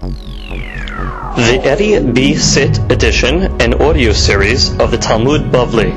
The Eddie B. Sit edition and audio series of the Talmud Bavli.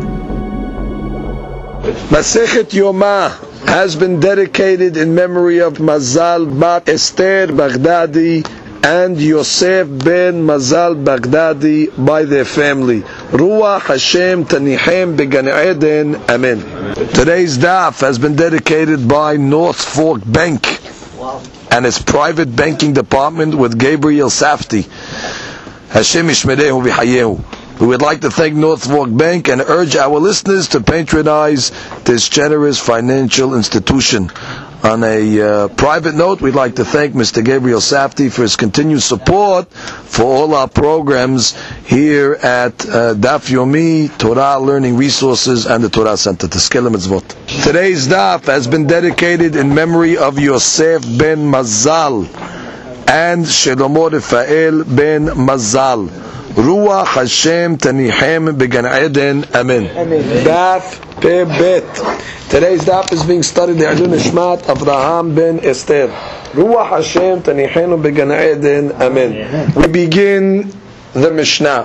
Masechet Yoma has been dedicated in memory of Mazal Bat Esther Baghdadi and Yosef ben Mazal Baghdadi by their family. Ruach Hashem Tanihem Began Eden. Amen. Today's daf has been dedicated by North Fork Bank and its private banking department with Gabriel Safti. Hashem Yishmerehu V'Hayehu. We would like to thank North Fork Bank and urge our listeners to patronize this generous financial institution. On a private note, we'd like to thank Mr. Gabriel Safti for his continued support for all our programs here at Daf Yomi, Torah Learning Resources, and the Torah Center. Teskelem Mitzvot. Today's daf has been dedicated in memory of Yosef ben Mazal and Shlomo Rafael ben Mazal. Ruach Hashem Tanihem Began Eden. Amen. Daf Pe Bet. Today's daf is being studied in Le'ilui Nishmat Avraham ben Esther. Ruach Hashem Tanihem Began Eden. Amen. We begin the Mishnah.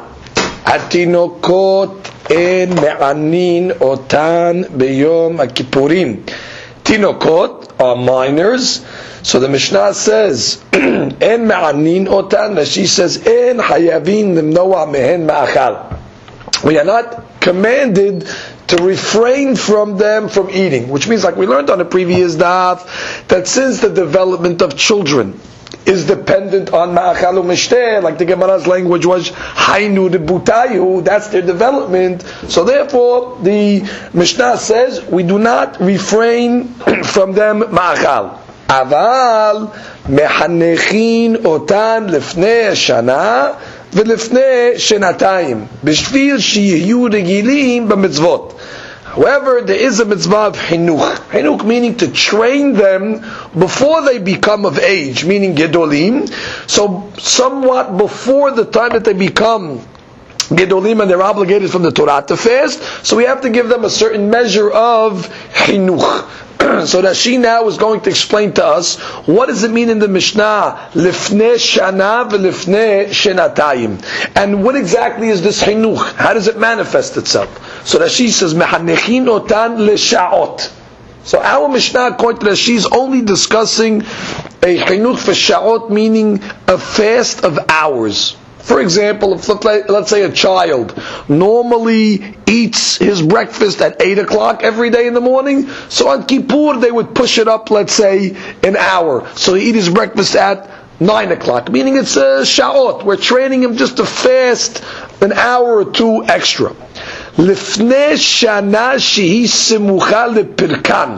Atinokot en me'anin otan beyom HaKippurim. Tinokot are minors. So the Mishnah says, En ma'anin otan, Rashi says, En hayavin limnoa mehen ma'achal. We are not commanded to refrain from them from eating, which means, like we learned on the previous daf, that since the development of children is dependent on ma'achal u'mishteh, like the Gemara's language was, Hainu debutayu, that's their development. So therefore, the Mishnah says, we do not refrain from them ma'achal. אבל מחנכים אותן לפני שנה ולפני שנתיים בשביל שיהיו רגילים במצוות. However, there is a mitzvah of chinuch. Chinuch meaning to train them before they become of age, meaning gedolim. So somewhat before the time that they become gedolim and they're obligated from the Torah to fast, so we have to give them a certain measure of chinuch. So Rashi now is going to explain to us what does it mean in the Mishnah lifnei shana v'lifnei shenatayim, and what exactly is this chinuch? How does it manifest itself? So Rashi says mehanechin otan leshaot. So our Mishnah, according to Rashi, is only discussing a chinuch for shaot, meaning a fast of hours. For example, if let's say a child normally eats his breakfast at 8 o'clock every day in the morning, so on Kippur they would push it up, let's say, an hour. So he eat his breakfast at 9 o'clock, meaning it's a sha'ot. We're training him just to fast an hour or two extra. Lifnei shana shehi simucha lepirkan.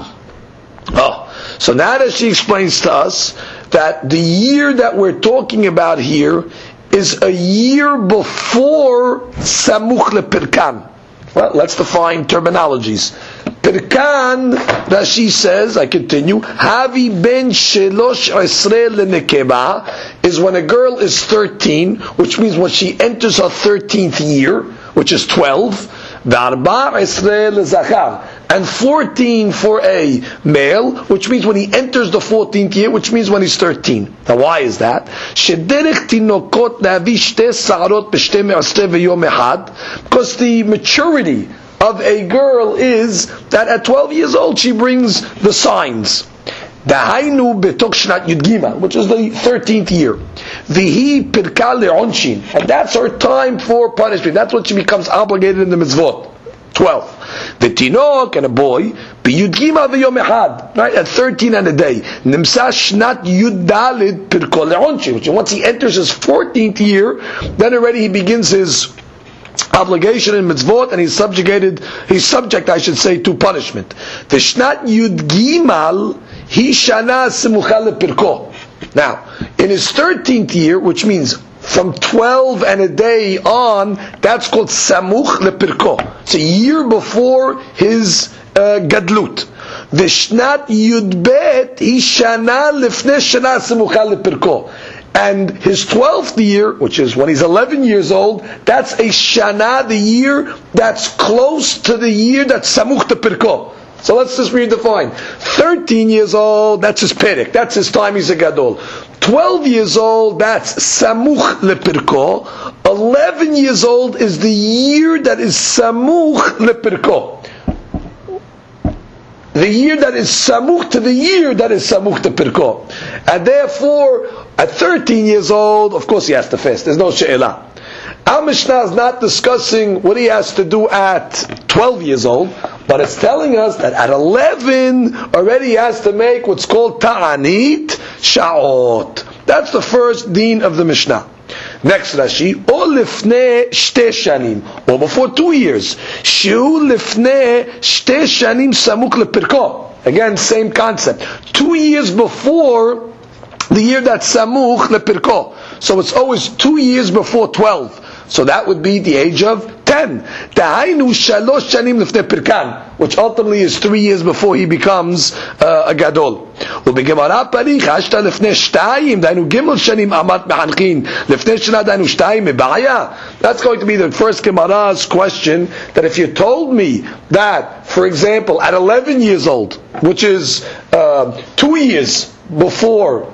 So now that she explains to us that the year that we're talking about here is a year before Samuch lePirkan. Well, let's define terminologies. Pirkan, Rashi says, I continue, Havi ben shelosh esrei lenekeba, is when a girl is 13, which means when she enters her 13th year, which is 12, V'arba esrei lezachar, and 14 for a male, which means when he enters the 14th year, which means when he's 13. Now why is that? Because the maturity of a girl is that at 12 years old she brings the signs. Dahainu betok shnat Yud Gimel, which is the 13th year. Vihi pirka le'onshin, and that's her time for punishment. That's when she becomes obligated in the mitzvot. 12. The tinok and a boy, b'yud gimel v'yom echad, right, at 13 and a day. Nimsa shnat yud dalid pirko le'onshin, which once he enters his 14th year, then already he begins his obligation in mitzvot, and he's subject, I should say, to punishment. The shnat yud gimel, he shana simucha lepirko. Now, in his 13th year, which means from 12 and a day on, that's called Samuch lePirko. It's a year before his Gadlut. Vishnat Yudbet Ishana Lifnei Shana Samucha lePirko. And his 12th year, which is when he's 11 years old, that's a Shana, the year that's close to the year that's Samuch lePirko. So let's just redefine. 13 years old, that's his Perek, that's his time, he's a Gadol. 12 years old, that's samuch lepirko. 11 years old is the year that is samuch lepirko. The year that is samuch to the year that is samuch to pirko. And therefore, at 13 years old, of course he has to fast. There's no she'elah. Our Mishnah is not discussing what he has to do at 12 years old, but it's telling us that at 11 already he has to make what's called ta'anit sha'ot. That's the first deen of the Mishnah. Next Rashi, or lifnei shte shanim, or before 2 years. Shu lifnei shte shanim samuk lepirko. Again, same concept. 2 years before the year that's samuk lepirko. So it's always 2 years before 12. So that would be the age of 10. Dahainu shalosh shanim lifnei pirkan, which ultimately is 3 years before he becomes a gadol. ובגמרא פריך, אשתא לפני שתיים, דהיינו ג' שנים אמת מחנכין, לפני שנה דהיינו שתיים מבעיה. That's going to be the first Gemara's question, that if you told me that, for example, at 11 years old, which is 2 years before,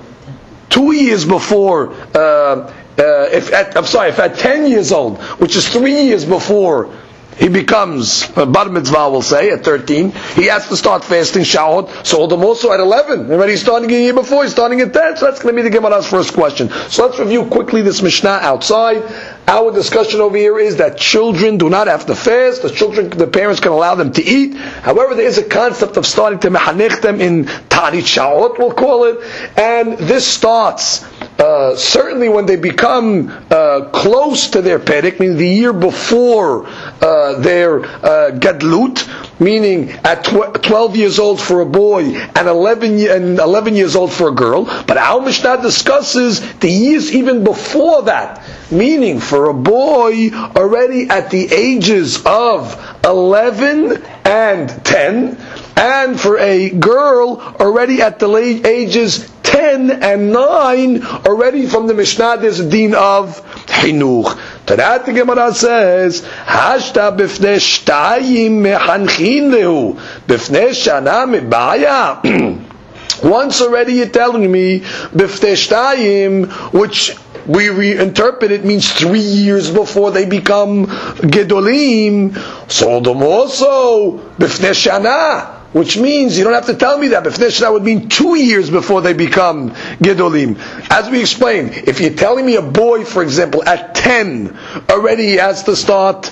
if at 10 years old, which is 3 years before he becomes bar mitzvah, we'll say, at 13, he has to start fasting sha'ot, so the more so at 11. Already he's starting a year before, he's starting at 10, so that's going to be the Gemara's first question. So let's review quickly this Mishnah outside. Our discussion over here is that children do not have to fast, the parents can allow them to eat. However, there is a concept of starting to mechanech them in ta'anit sha'ot, we'll call it, and this starts certainly when they become close to their perek, meaning the year before their gadlut, meaning at 12 years old for a boy and 11 years old for a girl. But our Mishnah discusses the years even before that, meaning for a boy already at the ages of 11 and 10, and for a girl already at the late ages 10 and 9, already from the Mishnah there's a deen of chinuch. To that the Gemara says, Hashta b'fnei shtayim mechanchin lehu, b'fnei shana mebaya. Once already you're telling me, b'fnei shtayim, which we reinterpret it means 3 years before they become gedolim, so the more so, b'fnei shana, which means you don't have to tell me that. B'fnei shana would mean 2 years before they become gedolim. As we explained, if you're telling me a boy, for example, at 10 already he has to start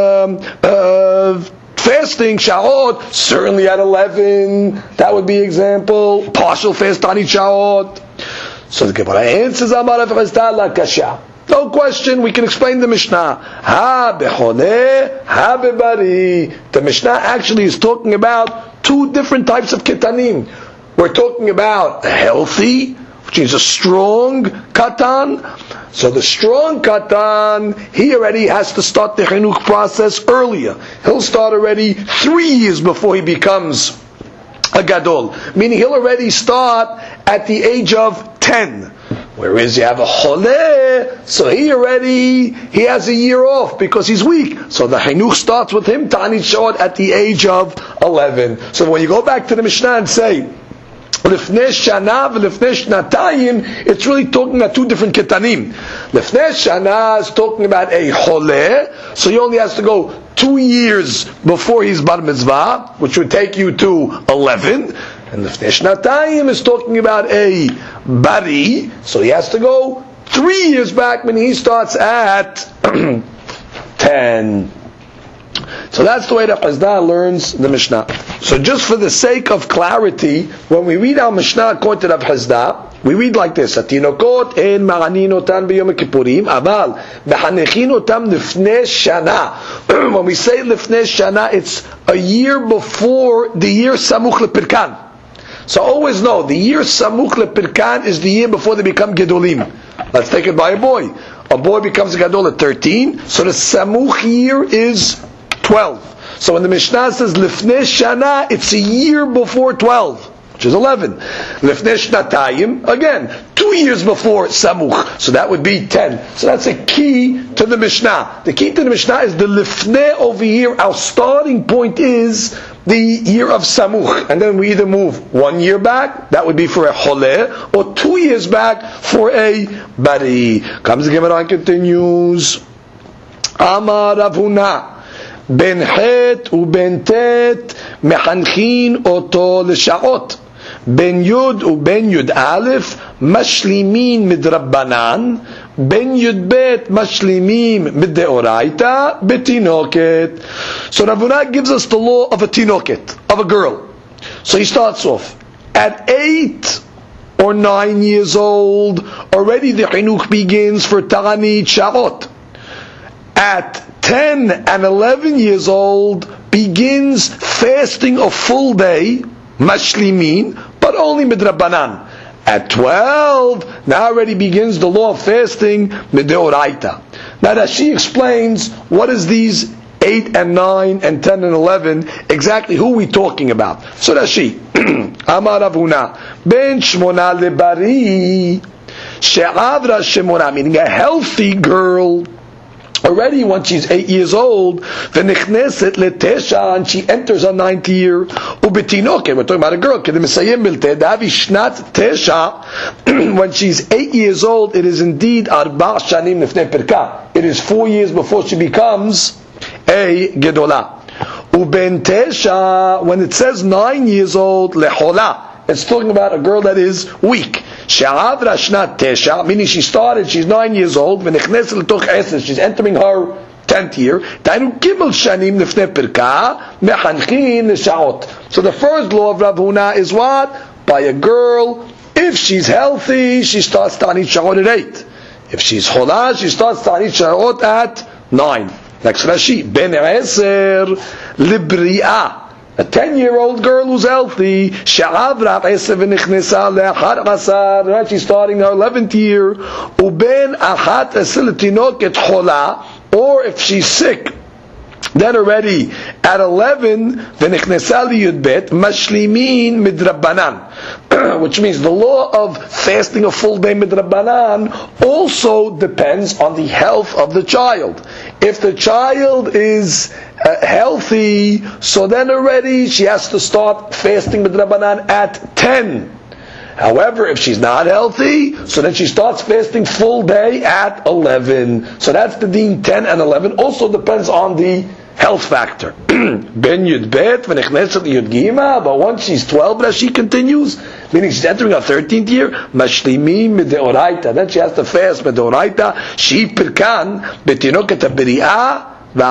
fasting sha'ot, certainly at 11 that would be example partial fast on each sha'ot. So the Gemara answers, Amar Rav Chisda la kasha. No question, we can explain the Mishnah. Ha bechoneh, ha bebari. The Mishnah actually is talking about two different types of ketanim. We're talking about a healthy, which is a strong katan. So the strong katan, he already has to start the chinuch process earlier. He'll start already 3 years before he becomes a gadol. Meaning he'll already start at the age of 10. Whereas you have a choleh, so he has a year off because he's weak. So the chinuch starts with him, ta'anit sha'ot, at the age of 11. So when you go back to the Mishnah and say, Lifnei shana v'lifnei shnatayim, it's really talking about two different ketanim. Lifnei shana is talking about a choleh, so he only has to go 2 years before he's bar mitzvah, which would take you to 11. And lifnei shnatayim is talking about a bari, so he has to go 3 years back when he starts at 10. So that's the way that Chisda learns the Mishnah. So just for the sake of clarity, when we read our Mishnah according to Rav Chisda, we read like this: Atinokot en ma'anin otan b'yom kippurim, aval mechanechin otam lifnei shana. When we say lifnei shana, it's a year before the year samuch lepirkan. So always know, the year samuch lepirkan is the year before they become gedolim. Let's take it by a boy. A boy becomes a gadol at 13, so the samuch year is 12. So when the Mishnah says lifnei shana, it's a year before 12, which is 11. Lifnei shnatayim, again, 2 2 years before Samuch. So that would be 10. So that's a key to the Mishnah. The key to the Mishnah is the Lifnei over here. Our starting point is the year of Samuch. And then we either move 1 year back, that would be for a Choleh, or 2 years back for a Bari. Comes the Gemara and continues. Amar Rav Huna. Ben Het uben Tet mechanchin oto l'sha'ot. Ben Yud uben Yud Aleph mashlimin midrabbanan. Ben Yud Bet mashlimim middeoraita betinoket. So Rav Huna gives us the law of a tinoket, of a girl. So he starts off at 8 or 9 years old. Already the chinuch begins for ta'anit sha'ot. At 10 and 11 years old begins fasting a full day, mashlimin, but only midrabbanan. At 12, now already begins the law of fasting, mideoraita. Now Rashi explains what is these 8 and 9 and 10 and 11, exactly who we talking about. So Rashi, Amar Rav Huna, ben shmona lebari, she'avra shemona, meaning a healthy girl, already when she's 8 years old, v'nichneset letesha, and she enters her 9th year, ubetinoke, we're talking about a girl, kedemesayim milte, davi shnat tesha, when she's 8 years old, it is indeed arba shanim lifnei perka. It is 4 years before she becomes a gedola. Uben tesha, when it says 9 years old, lehola, it's talking about a girl that is weak. She'avra shnat tesha, meaning she's 9 years old, v'nechneset l'toch eses, she's entering her 10th year. Dainu gimel shanim lifnei perka, mechanchin l'sha'ot. So the first law of Rav Huna is what? By a girl, if she's healthy, she starts ta'anit sha'ot at 8. If she's chola, she starts ta'anit sha'ot at 9. Next Rashi, ben eser libri'ah. A 10-year-old girl who's healthy, she's starting her 11th year, or if she's sick, then already at 11, which means the law of fasting a full day midrabanan also depends on the health of the child. If the child is healthy, so then already she has to start fasting midrabanan at 10. However, if she's not healthy, so then she starts fasting full day at 11. So that's the deen 10 and 11. Also depends on the health factor. Ben Yud Bet, v'nechneset Yud Gima, but once she's 12, Rashi continues, meaning she's entering her 13th year, mashlimim mideoraita. Then she has to fast mideoraita. She pirkan betinoket beri'ah.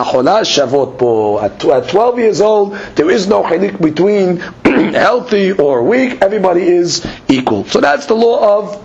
At 12 years old, there is no chilik between healthy or weak. Everybody is equal. So that's the law of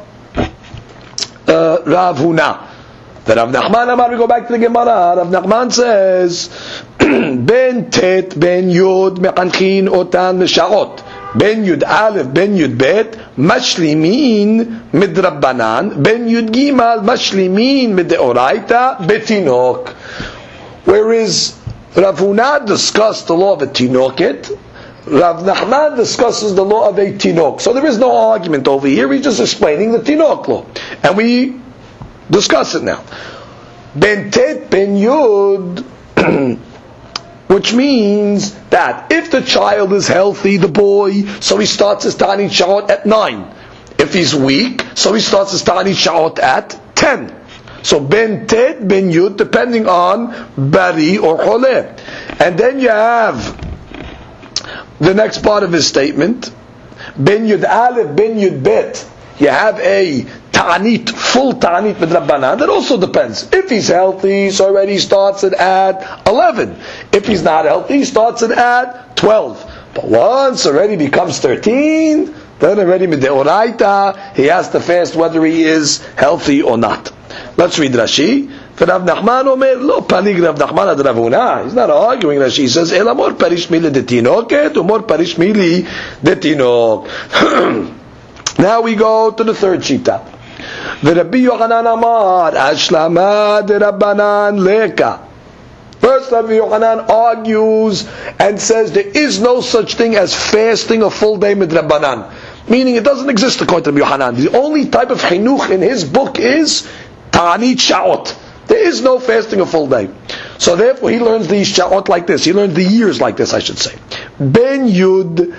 Rav Huna. The Rav Nachman Amar, we go back to the Gemara. Rav Nachman says, Ben Tet, Ben Yud, Mechanchin, Otan, Mesha'ot. Ben Yud Aleph, Ben Yud Bet, Mashlimin, Midrabbanan. Ben Yud Gimal, Mashlimin, Mideoraita, Betinok. Whereas Rav Huna discussed the law of a tinoket, Rav Nachman discusses the law of a tinok. So there is no argument over here, he's just explaining the tinok law. And we discuss it now. Ben Tet, Ben Yud, which means that if the child is healthy, the boy, so he starts his ta'anit sha'ot at 9. If he's weak, so he starts his ta'anit sha'ot at 10. So Ben Tet, Ben Yud, depending on Bari or Choleh. And then you have the next part of his statement, Ben Yud Aleph, Ben Yud Bet. You have a ta'anit, full ta'anit midrabbanan. That also depends. If he's healthy, so already starts it at 11. If he's not healthy, he starts it at 12. But once already becomes 13, then already mideoraita, he has to fast whether he is healthy or not. Let's read Rashi. Rav Nachman omer lo panig Rav Nachman ad Rav Huna. He's not arguing. Rashi he says el amor parish mili detinoket umor parish mili detinok. Now we go to the third shita. V'Rabbi Yochanan amar ashlama de Rabbanan leka. First, Rabbi Yochanan argues and says there is no such thing as fasting a full day midrabbanan. meaning it doesn't exist according to Rabbi Yohanan. The only type of chinuch in his book is ta'anit sha'ot. There is no fasting a full day. So therefore he learns the sha'ot like this. He learns the years like this, I should say. Ben Yud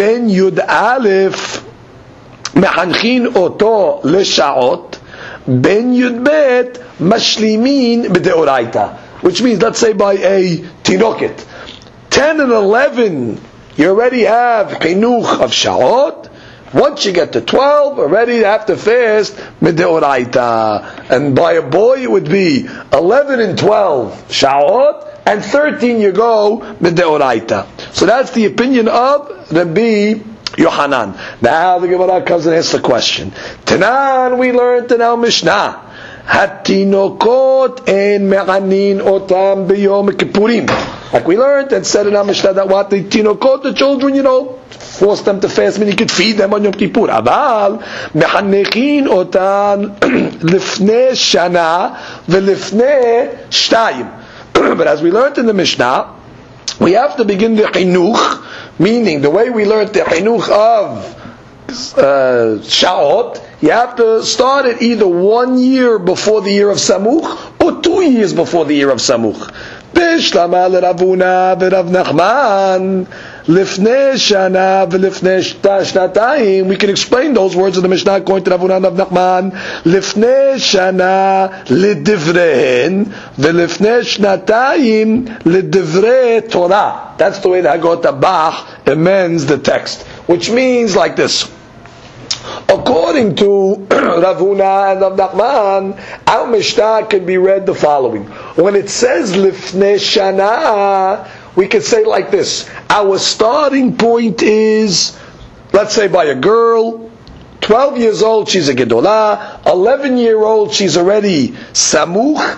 Aleph mehanchin oto l'sha'ot. Ben Yud Bet mashlimin b'deoraita. Which means, let's say by a tinoket. 10 and 11, you already have chinuch of sha'ot. Once you get to 12, already you have to fast mideoraita. And by a boy it would be 11 and 12 sha'ot, and 13 you go mideoraita. So that's the opinion of Rabbi Yohanan. Now the Gemara comes and asks the question. Tanan, we learned in our Mishnah, Hatinokot en me'anin otam b'yom kippurim. Like we learned and said in our Mishnah that what the tinokot, the children, force them to fast, meaning you could feed them on Yom Kippur. Aval mechanechin otan lifnei shana v'lifnei shtayim. But as we learned in the Mishnah, we have to begin the chinuch, meaning the way we learned the chinuch of sha'ot, you have to start it either 1 year before the year of Samuch or 2 years before the year of Samuch. Bishlama l'Ravuna v'Rav Nachman lifnei shana v'lifnei shnatayim. We can explain those words of the Mishnah according to Ravuna and Rav Nachman. Lifnei shana l'divrehen v'lifnei shnatayim l'divrei Torah. That's the way the Hagot Bach amends the text, which means like this. According to Ravuna and Rav Nachman, our Mishnah can be read the following. When it says Lifnei Shana, we can say like this. Our starting point is, let's say by a girl, 12 years old, she's a Gedolah, 11-year-old, she's already Samuch,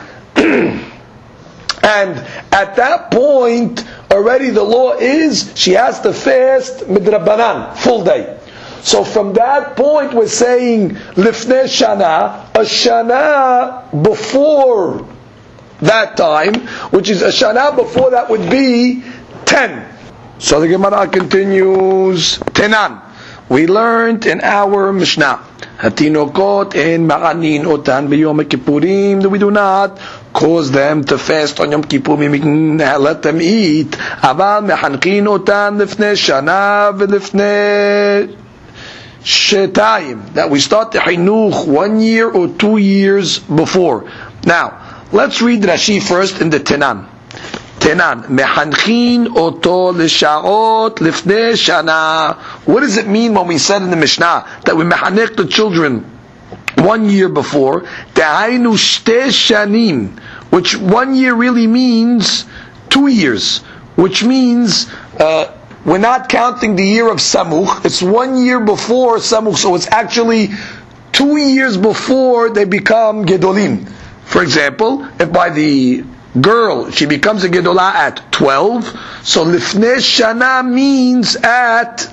and at that point, already the law is, she has to fast Midrabanan, full day. So from that point we're saying Lifnei Shana, a Shana before that time, which is a Shana before that would be 10. So the Gemara continues, Tenan. We learned in our Mishnah, Hatinokot en ma'anin otan b'yom kippurim, that we do not cause them to fast on Yom Kippur, we can let them eat. Aval mehanchin otan lifnei shana v'lifnei shetayim, that we start the chinuch 1 year or 2 years before. Now, let's read Rashi first in the Tenan. Tenan, mehanchin oto l'sha'ot lifnei shana. What does it mean when we said in the Mishnah that we mehanech the children 1 year before? Dehainu shte shanim, which 1 year really means 2 years, which means we're not counting the year of Samuch. It's 1 year before Samuch, so it's actually 2 years before they become Gedolim. For example, if by the girl she becomes a Gedolah at 12, so Lifnei Shana means at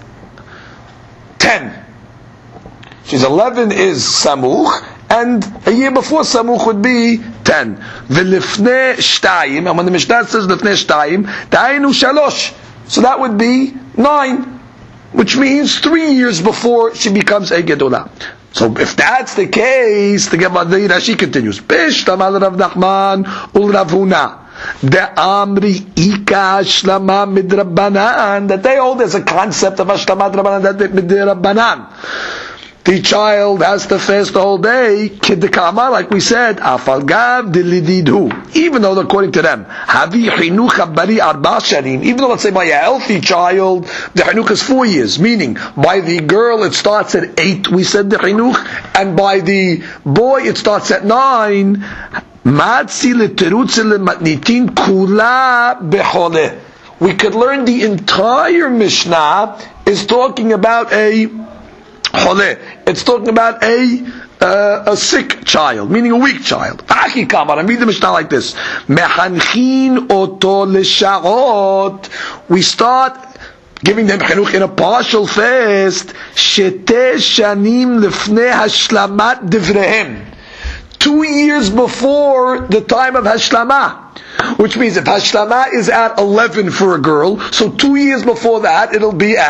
10. She's 11 is Samuch, and a year before Samuch would be 10. V'lifnei Shtayim, and when the Mishnah says Lifnei Shtayim, Da'inu Shalosh, so that would be 9, which means 3 years before she becomes a Gedolah. So if that's the case, the Gemara Rashi continues. Bishtamal Rav Nachman ul Ravuna. The Amri Ika Ashlama Midrabanan, that they hold as a concept of Ashlama Midrabanan, that Midrabanan. The child has to fast the whole day, Kidikama, like we said, Afalgav Dilididu. Even though, according to them, Havi Chinuch Bari Arba Shanim, even though, let's say, by a healthy child, the Chinuch is 4 years, meaning, by the girl it starts at 8, we said the Chinuch, and by the boy it starts at 9. Matzi Leterutzi Lematnitin Kula Behole. We could learn the entire Mishnah is talking about a Chole. It's talking about a sick child, meaning a weak child. Aki Kamar, and read the Mishnah like this. Mehanchin oto l'sha'ot. We start giving them chinuch in a partial fast. Shete shanim lifnei hashlamat divrehem. 2 years before the time of Hashlama. Which means if Hashlama is at 11 for a girl, so 2 years before that it'll be at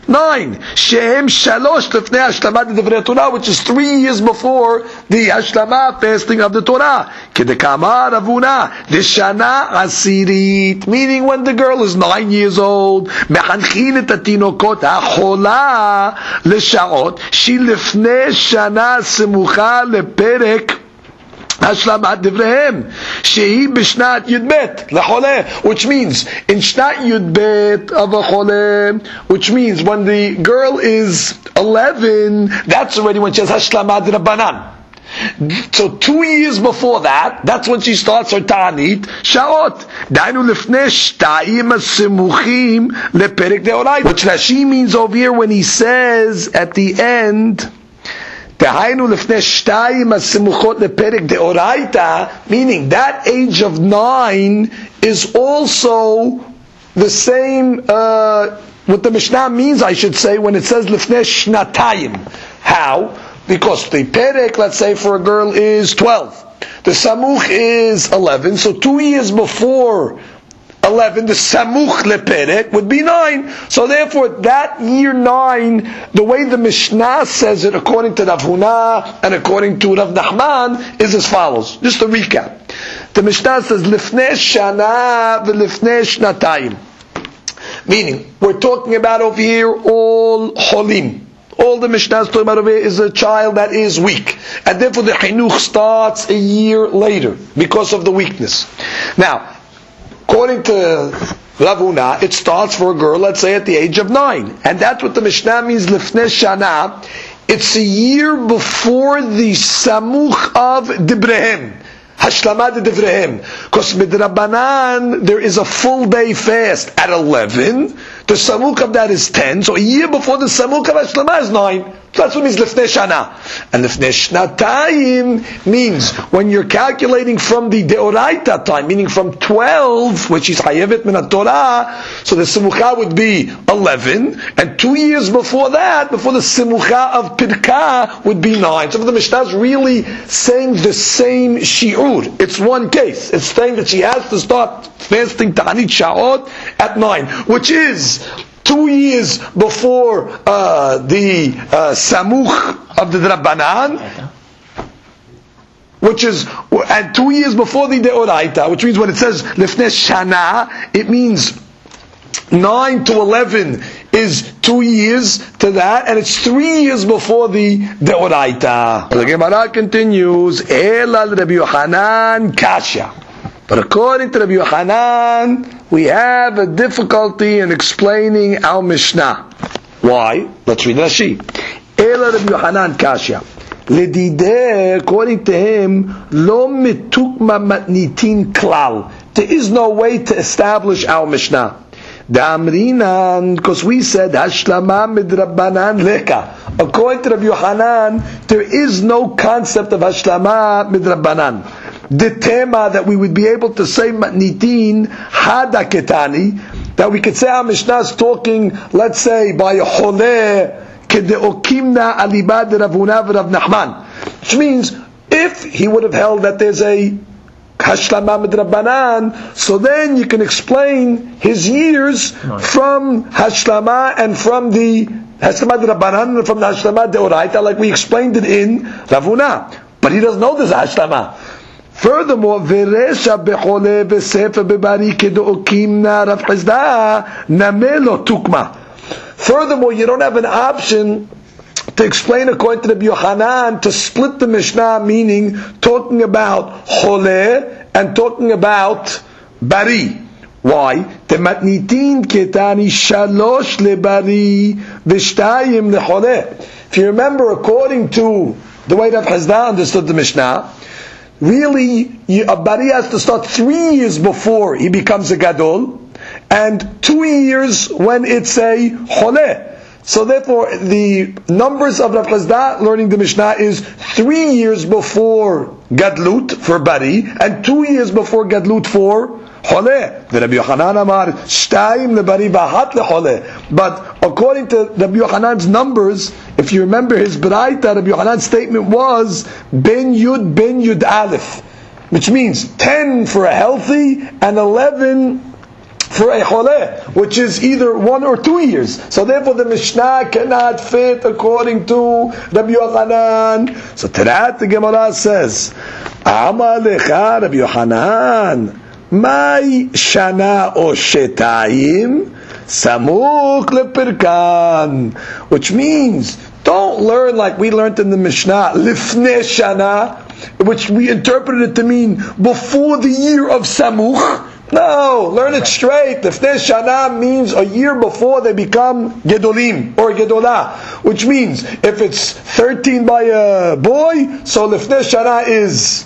9. Shehem shalosh lefnei hashlamad divrei Torah, which is 3 years before the hashlamah fasting of the Torah. Kedekama Ravuna, Deshana asirit, meaning when the girl is 9 years old, mechanchin et hatinokot hachola leshaot, she lefnei shana semucha leperek השלמת דבריהם, שהיא בשנת י"ב לחולה, which means in שנת י"ב of a חולה, which means when the girl is 11, that's already when she has השלמת דרבנן. So 2 years before that, that's when she starts her ta'anit sha'ot. דהיינו לפני 2 הסמוכים לפרק דאורייתא, which Rashi means over here when he says at the end, meaning that age of 9 is also the same, what the Mishnah means, I should say, when it says lefnei shnatayim. How? Because the perek, let's say, for a girl is 12. The samuch is 11, so 2 years before 11, the samuch leperek would be 9. So therefore, that year 9, the way the Mishnah says it, according to Rav Huna and according to Rav Nachman, is as follows. Just to recap. The Mishnah says, lifnei shana v'lifnei shnatayim. Meaning, we're talking about over here all cholim. All the Mishnah is talking about over here is a child that is weak. And therefore the chinuch starts a year later because of the weakness. Now, according to Rav Huna, it starts for a girl, let's say, at the age of 9. And that's what the Mishnah means, lifnei shana. It's a year before the samuch of Dibrehem. Hashlamad Dibrehem. Because midrabanan, there is a full day fast at 11. The samuk of that is 10. So a year before the samuk of Hashlamah is 9. So that's what means lifnei shana. And lifnei shnatayim means when you're calculating from the deoraita time, meaning from 12, which is hayevet min Torah, so the simucha would be 11, and 2 years before that, before the simucha of pirka, would be 9. So the Mishnah is really saying the same shi'ur. It's one case. It's saying that she has to start fasting ta'anit sha'ot at 9, which is 2 years before the samuch of the Drabanan, which is, and 2 years before the Deoraita, which means when it says Lifnei Shana, it means 9 to 11 is 2 years to that, and it's 3 years before the Deoraita. The Gemara continues, Ela Rabbi Yochanan Kasha. But according to Rabbi Yochanan, we have a difficulty in explaining our Mishnah. Why? Let's read Rashi. Ela Rabbi Yochanan Kasha. Ledideh, according to him, lo mitukma matnitin klal. There is no way to establish our Mishnah. Damrinan, because we said hashlama midrabanan leka. According to Rabbi Yochanan, there is no concept of hashlama midrabanan. The tema that we would be able to say matnitin hadaketani, that we could say our Mishnah is talking, let's say, by a choleh kedeokimna alibad Rav Huna v'Rav Nachman, which means if he would have held that there's a hashlama midrabanan, so then you can explain his years from hashlama and from the hashlama midrabanan and from the hashlama deoraita, like we explained it in Rav Huna. But he doesn't know there's a hashlama. Furthermore, Veresha bechole v'sefer bebari kedo'okimna Rav Chizda namelo tukma. Furthermore, you don't have an option to explain according to Rabbi Yochanan to split the Mishnah, meaning talking about chole and talking about bari. Why? Tematnitin ketani shalosh lebari v'shtayim lechole. If you remember, according to the way Rav Chizda understood the Mishnah, really, a bari has to start 3 years before he becomes a gadol, and 2 years when it's a choleh. So therefore, the numbers of Rav Chizda learning the Mishnah is 3 years before gadlut for bari, and 2 years before gadlut for choleh. The Rabbi Yochanan amar shtayim lebari v'ahat lecholeh. But according to Rabbi Yochanan's numbers, if you remember his Baraita, Rabbi Yochanan's statement was ben yud aleph, which means 10 for a healthy and 11 for a choleh, which is either 1 or 2 years. So therefore the Mishnah cannot fit according to Rabbi Yochanan. So to that the Gemara says, Amar lecha Rabbi Yochanan, Mai shana o shetayim samuk lepirkan, which means don't learn like we learned in the Mishnah, lifnei shana, which we interpreted it to mean before the year of Samuch. No, learn it straight. Lifnei shana means a year before they become gedolim or gedolah, which means if it's 13 by a boy, so lifnei shana is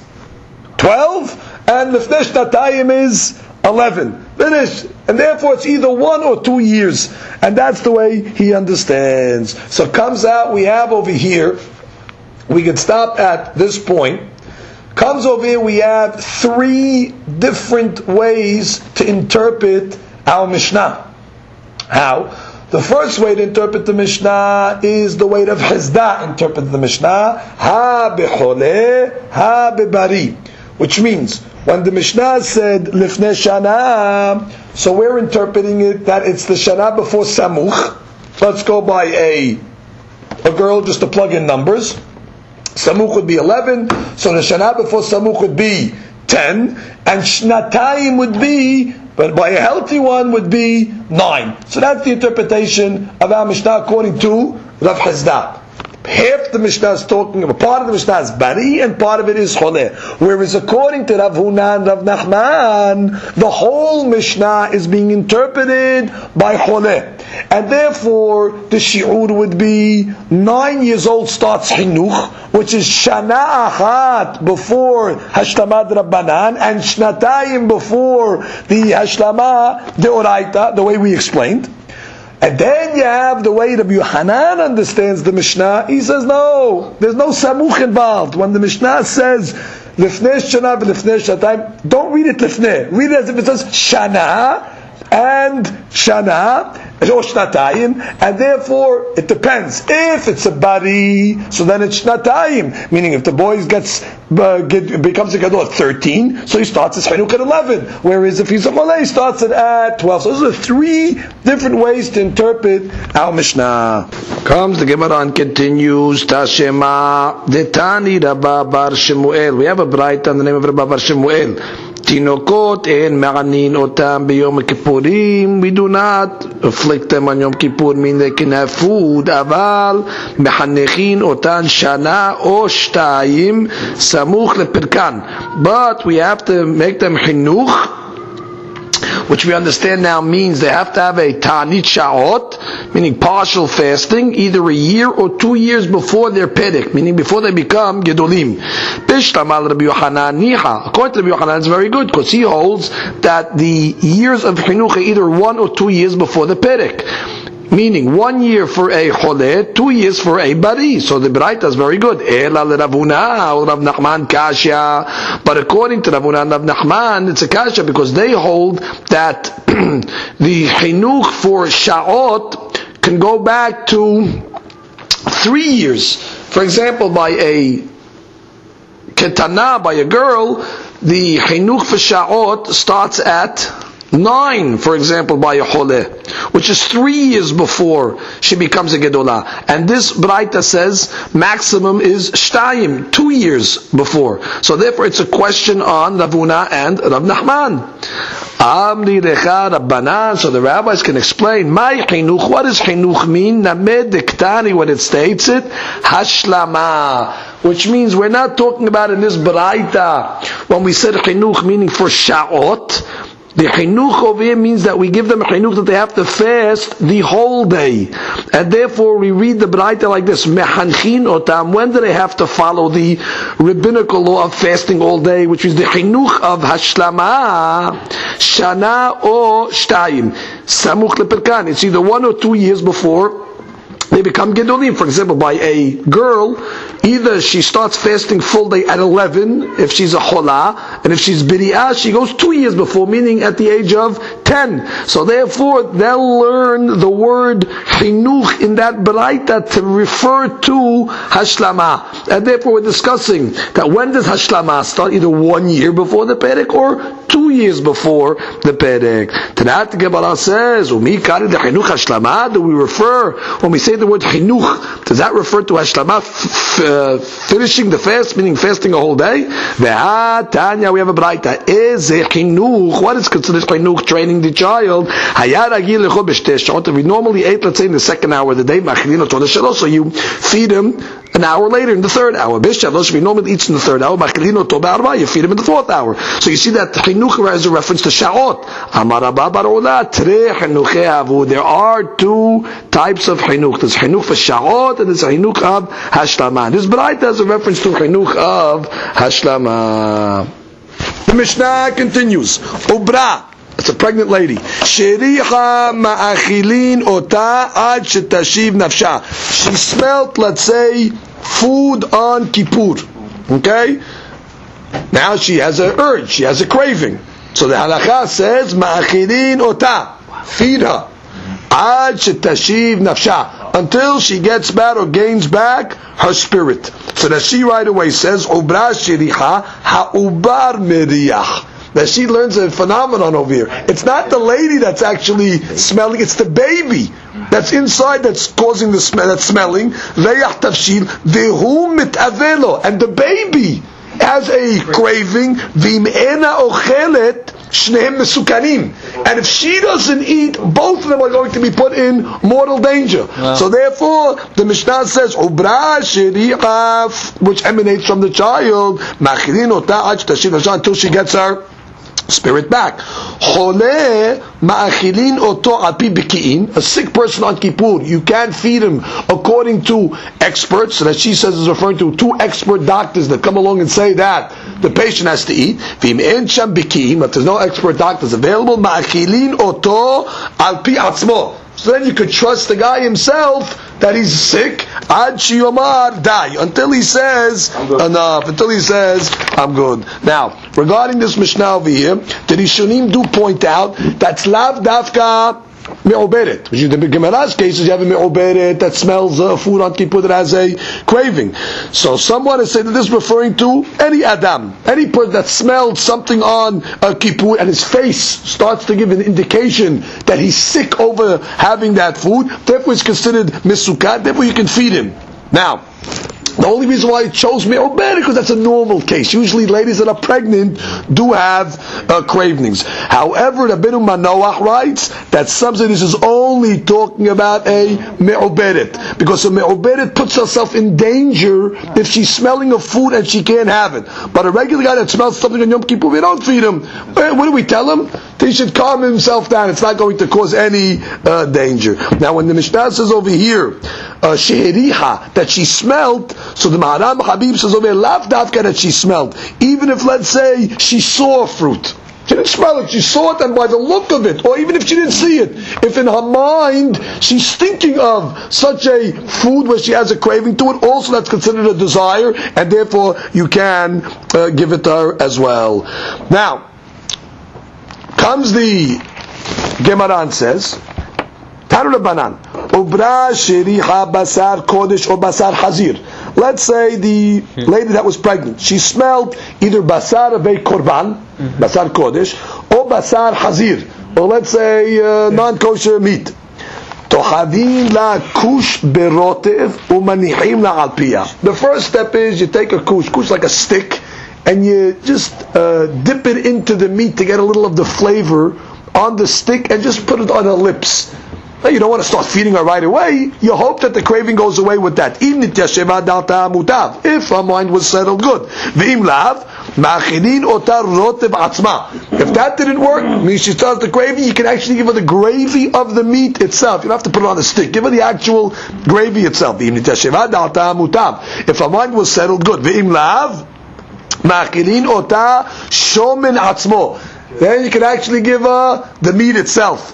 12, and lifnei shnatayim is 11. Finish. And therefore it's either 1 or 2 years. And that's the way he understands. So it comes out, we have over here, we can stop at this point. Comes over here, we have 3 different ways to interpret our Mishnah. How? The first way to interpret the Mishnah is the way of Hizdah interpreted the Mishnah. Ha bechole, ha bebari. Which means, when the Mishnah said Lifnei Shana, so we're interpreting it that it's the Shana before Samuch. Let's go by a girl just to plug in numbers. Samuch would be 11, so the Shana before Samuch would be 10, and Shnatayim would be, but by a healthy one, would be 9. So that's the interpretation of our Mishnah according to Rav Hizdah. Half the Mishnah is talking about, part of the Mishnah is Bari and part of it is Choleh. Whereas according to Rav Huna and Rav Nachman, the whole Mishnah is being interpreted by Choleh. And therefore, the Shi'ur would be 9 years old starts Chinuch, which is Shana Achat before Hashlamah Rabbanan, and Shnatayim before the Hashlamah Deoraita, the way we explained. And then you have the way Rabbi Yochanan understands the Mishnah. He says, no, there's no Samuch involved. When the Mishnah says, Lifnei Shana v'Lifnei Shnatayim, don't read it Lifnei. Read it as if it says Shana and Shana, or Shnatayim, and therefore it depends. If it's a Bari, so then it's Shnatayim. Meaning if the boy becomes a Gadol at 13, so he starts his Chanukah at 11. Whereas if he's a Choleh, he starts it at 12. So those are 3 different ways to interpret our Mishnah. Comes the Gemara and continues, Tashema, Detani Rabba Bar Shemuel. We have a bright on the name of Rabba Bar Shemuel. Tinokot en ma'anin otam b'yom kippurim. We do not afflict them on Yom Kippur, mean they can have food. Aval mechanechin otan shana o shtayim samuch lepirkan. But we have to make them chinuch, which we understand now means they have to have a ta'anit sha'ot, meaning partial fasting, either a year or 2 years before their perek, meaning before they become gedolim. Bishtamal Rabbi Yochanan niha. According to Rabbi Yochanan, it's very good because he holds that the years of chinuch are either 1 or 2 years before the perek. Meaning 1 year for a choleh, 2 years for a bari. So the Braita is very good. Ela Rav Huna or Rav Nachman kasha. But according to Rav Huna and Rav Nachman, it's a kasha because they hold that the chinuch for sha'ot can go back to 3 years. For example, by a ketana, by a girl, the chinuch for sha'ot starts at 9, for example, by a choleh, which is 3 years before she becomes a gedolah. And this Braita says maximum is shtayim, 2 years before. So therefore it's a question on Rav Huna and Rav Nachman. Amri recha Rabbanan, so the rabbis can explain. My chinuch, what does chinuch mean? Named dektani, when it states it, hashlama. Which means we're not talking about in this Braita, when we said chinuch meaning for sha'ot, the chinuch over here means that we give them a chinuch that they have to fast the whole day. And therefore we read the Braita like this, mechanchin otam, when do they have to follow the rabbinical law of fasting all day, which is the chinuch of hashlama, shana or shtayim, samuch lepirkan. It's either 1 or 2 years before they become gedolim. For example, by a girl, either she starts fasting full day at 11 if she's a cholah, and if she's biri'ah, she goes 2 years before, meaning at the age of 10. So therefore, they'll learn the word chinuch in that Braita to refer to hashlama. And therefore we're discussing that when does hashlama start? Either 1 year before the perek or 2 years before the Perek. Tanat Gemara says, Umi kari de chinuch hashlama, do we refer, when we say the word chinuch, does that refer to hashlama, finishing the fast, meaning fasting a whole day? Ve'ha Tanya, we have a braita. Is chinuch, what is considered chinuch, training the child? Hayar agil lecho b'shtei shot, if we normally ate, let's say in the second hour of the day, so you feed him an hour later in the third hour. B'shalosh, we normally eats in the third hour, you feed him in the fourth hour. So you see that chinuch is a reference to sha'ot. Amar Abba bar Ula, trei chinuchei avu. There are 2 types of chinuch. There's chinuch for sha'ot and there's chinuch of hashlama. This braita has a reference to chinuch of hashlama. The Mishnah continues. Ubra, it's a pregnant lady. Shericha ma'achilin ota ad shetashiv nafsha. She smelt, let's say, food on Kippur. Okay? Now she has an urge, she has a craving. So the halakha says, ma'achilin ota. Feed her. Ad shetashiv nafsha. Until she gets back or gains back her spirit. So that she right away says, Ubra shericha ha'ubar meriach. That she learns a phenomenon over here. It's not the lady that's actually smelling, it's the baby that's inside that's causing the smell, that's smelling. Veyach tavshil vehu mitavelo, and the baby has a craving. Vim'ena ochelet shnehem mesukanim, and if she doesn't eat, both of them are going to be put in mortal danger. Wow. So therefore, the Mishnah says, Ubra sheri'af, which emanates from the child, ma'achilin ota ad shetashiv nafsha, until she gets her spirit back. Chole ma'achilin oto api b'ki'in. A sick person on Kippur, you can't feed him according to experts. So that she says is referring to 2 expert doctors that come along and say that the patient has to eat. V'im en sham b'ki'in, but there's no expert doctors available. Ma'achilin oto al pi atzmo. So then you could trust the guy himself that he's sick. Ad shiyomar die, until he says enough. Until he says I'm good. Now, regarding this Mishnah over here, the Rishonim do point out that's lav dafka me'oberet. Which in the Gemara's cases, you have a me'oberet that smells food on Kippur that has a craving. So someone has said that this is referring to any Adam, any person that smelled something on Kippur and his face starts to give an indication that he's sick over having that food. Therefore, it's considered misukat. Therefore, you can feed him. Now, the only reason why it chose me'oberet because that's a normal case. Usually ladies that are pregnant do have cravings. However, Rabbeinu Manoach writes that something this is only talking about a me'oberet, because a me'oberet puts herself in danger if she's smelling of food and she can't have it. But a regular guy that smells something on Yom Kippur, we don't feed him. What do we tell him? He should calm himself down. It's not going to cause any danger. Now, when the Mishnah says over here, sheheriha, that she smelled, so the Maharam Habib says over here, lav dafka, that she smelled. Even if, let's say, she saw a fruit. She didn't smell it, she saw it, and by the look of it, or even if she didn't see it, if in her mind she's thinking of such a food where she has a craving to it, also that's considered a desire, and therefore you can give it to her as well. Now, comes the Gemara and says, Tanu Rabbanan, Ubra sheriha basar kodesh or basar hazir. Let's say the lady that was pregnant, she smelled either basar of a korban, basar kodesh, or basar hazir, or let's say non-kosher meat. Tohavim la kush berotev umanihim la alpiyah. The first step is you take a kush like a stick, and you just dip it into the meat to get a little of the flavor on the stick, and just put it on her lips. Now, you don't want to start feeding her right away. You hope that the craving goes away with that. If her mind was settled good. If that didn't work, means she starts the gravy, you can actually give her the gravy of the meat itself. You don't have to put it on a stick. Give her the actual gravy itself. If her mind was settled good. Then you can actually give her the meat itself.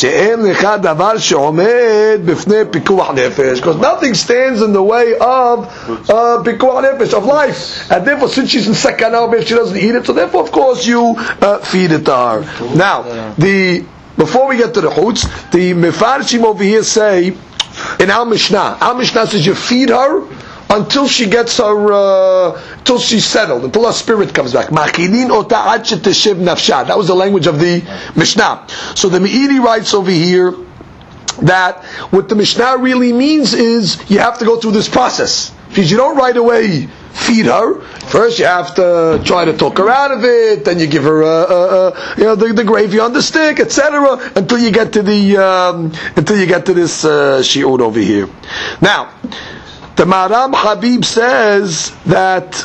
Because nothing stands in the way of pikuach nefesh, of life. And therefore, since she's in sakana, if she doesn't eat it, so therefore, of course, you feed it to her. Now, before we get to the chutz, the mefarshim over here say, in our Mishnah says you feed her until she gets her, until she's settled, until her spirit comes back. Ma'achilin ota ad sheteshev nafsha. That was the language of the Mishnah. So the Meiri writes over here that what the Mishnah really means is you have to go through this process. Because you don't right away feed her. First you have to try to talk her out of it, then you give her the gravy on the stick, etc. until you get to this shi'ud over here. Now, the Maram Habib says that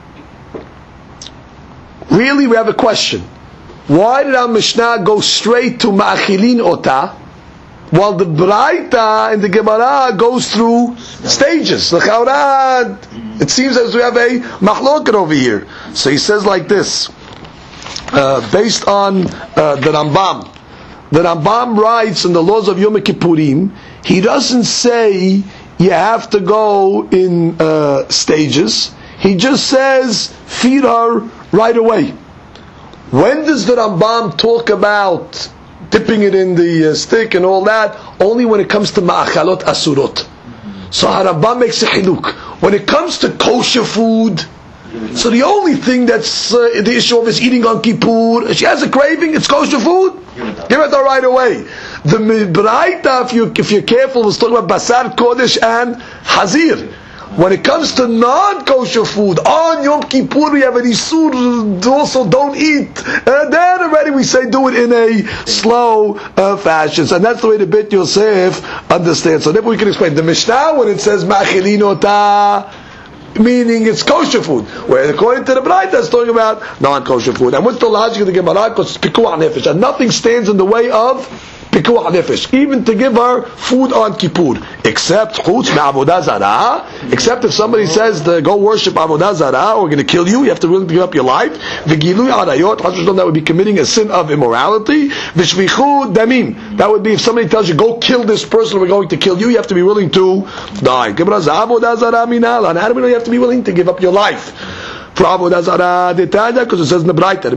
really we have a question. Why did our Mishnah go straight to Ma'achilin Ota, while the Braita in the Gemara goes through stages? It seems as we have a mahloket over here. So he says like this, based on the Rambam. The Rambam writes in the laws of Yom Kippurim, he doesn't say you have to go in stages. He just says feed her right away. When does the Rambam talk about dipping it in the stick and all that? Only when it comes to ma'achalot asurot. So Rambam makes a chiluk. When it comes to kosher food, so the only thing that's the issue of is eating on Kippur. She has a craving, it's kosher food, give it right away. The Braita, if you're careful, was talking about basar kodesh and hazir. When it comes to non-kosher food, on Yom Kippur we have an isur, also don't eat. Then already we say do it in a slow fashion. So that's the way the Beit Yosef understands. So therefore we can explain. The Mishnah, when it says ma'achilin ota, meaning it's kosher food. Where according to the Braita, it's talking about non-kosher food. And what's the logic of the Gemara? Because it's pikuach nefesh. And nothing stands in the way of pikuach nefesh, even to give her food on Kippur, except chutz me'avodah zarah, except if somebody says to go worship avodah zarah, or we're going to kill you, you have to really give up your life. V'gilui arayot, that would be committing a sin of immorality. V'shvichu damim, that would be if somebody tells you go kill this person, we're going to kill you, you have to be willing to die. Avodah zarah minal, and how do we know you have to be willing to give up your life for avodah zarah? Because it says in the Braita,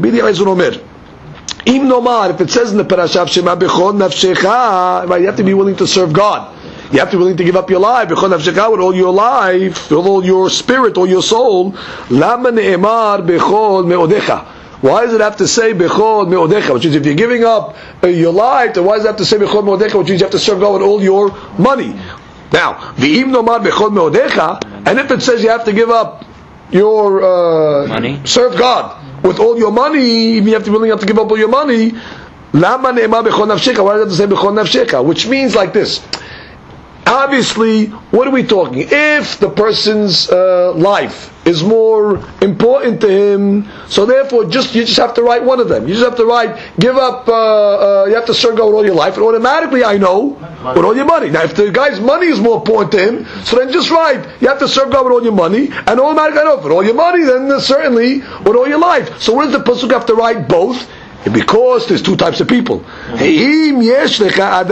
if it says in the parasha Shema bechol nafshecha, right, you have to be willing to serve God. You have to be willing to give up your life, bechol nafshecha, with all your life, with all your spirit, all your soul. Lama ne'emar bechol me'odecha. Why does it have to say bechol me'odecha? Which is, if you're giving up your life, then why does it have to say bechol me'odecha? Which means you have to serve God with all your money. Now, v'im nomar bechol me'odecha, and if it says you have to give up your money, serve God with all your money, if you have to really have to give up all your money, lama ne'ema bechol nafsheka? Why does it have to say bechol nafsheka? Which means like this. Obviously, what are we talking? If the person's life is more important to him, so therefore you just have to write one of them. You just have to write, give up, you have to serve God with all your life, and automatically I know, with all your money. Now if the guy's money is more important to him, so then just write, you have to serve God with all your money, and automatically I know, with all your money, then certainly with all your life. So what does the pasuk have to write both? Because there's two types of people. If you have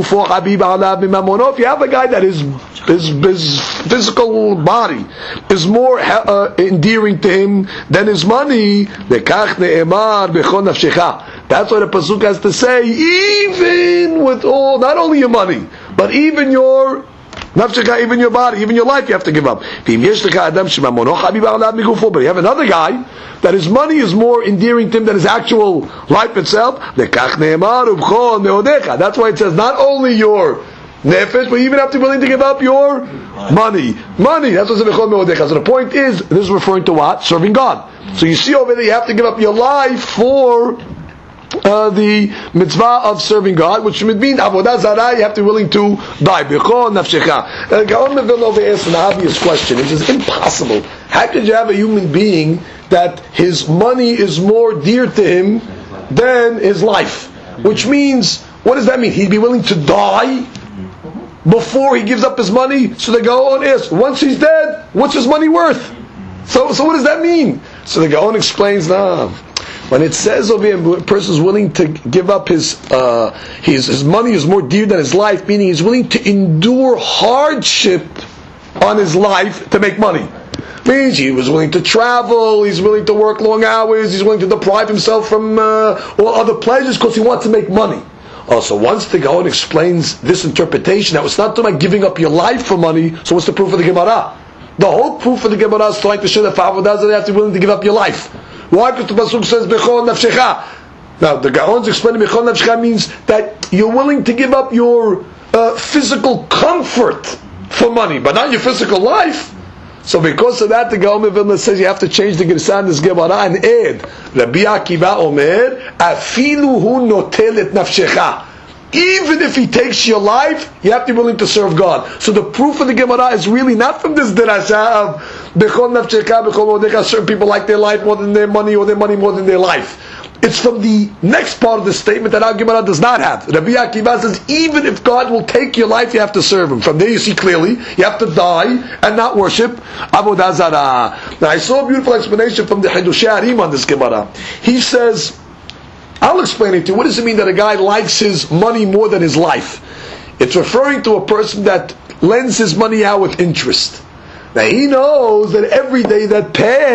a guy that his physical body is more endearing to him than his money, that's why the pasuk has to say, even with all, not only your money, but even your nafsheka, even your body, even your life, you have to give up. But you have another guy that his money is more endearing to him than his actual life itself. That's why it says not only your nefesh, but you even have to be willing to give up your money. Money. That's what's bechol me'odecha. So the point is, this is referring to what? Serving God. So you see over there, you have to give up your life for the mitzvah of serving God, which would mean avodah zarah, you have to be willing to die. Bechol nafshecha. Gaon Vilna asked an obvious question. It is impossible. How could you have a human being that his money is more dear to him than his life? Which means, what does that mean? He'd be willing to die before he gives up his money? So the Gaon asks, once he's dead, what's his money worth? So what does that mean? So the Gaon explains, when it says over here, a person is willing to give up his money is more dear than his life, meaning he's willing to endure hardship on his life to make money. Means he was willing to travel, he's willing to work long hours, he's willing to deprive himself from all other pleasures because he wants to make money. Also, once the Gaon explains this interpretation, that it's not talking about giving up your life for money, so what's the proof of the Gemara? The whole proof of the Gemara is trying to show that for avodah zarah you have to be willing to give up your life. Why? Because the pasuk says bechol nafshecha. Now the Gaon's explaining bechol nafshecha means that you're willing to give up your physical comfort for money, but not your physical life. So because of that, the Gaon of Vilna says you have to change the Gersan this Gemara and add Rabbi Akiva Omer afilu hu notel et nafshecha. Even if he takes your life, you have to be willing to serve God. So the proof of the Gemara is really not from this derasha of bechol nafshecha bechol modecha. Certain people like their life more than their money, or their money more than their life. It's from the next part of the statement that our Gemara does not have. Rabbi Akiva says, even if God will take your life, you have to serve Him. From there you see clearly, you have to die and not worship avodah zarah. Now I saw a beautiful explanation from the Hidushei Harim on this Gemara. He says, I'll explain it to you. What does it mean that a guy likes his money more than his life? It's referring to a person that lends his money out with interest. Now he knows that every day that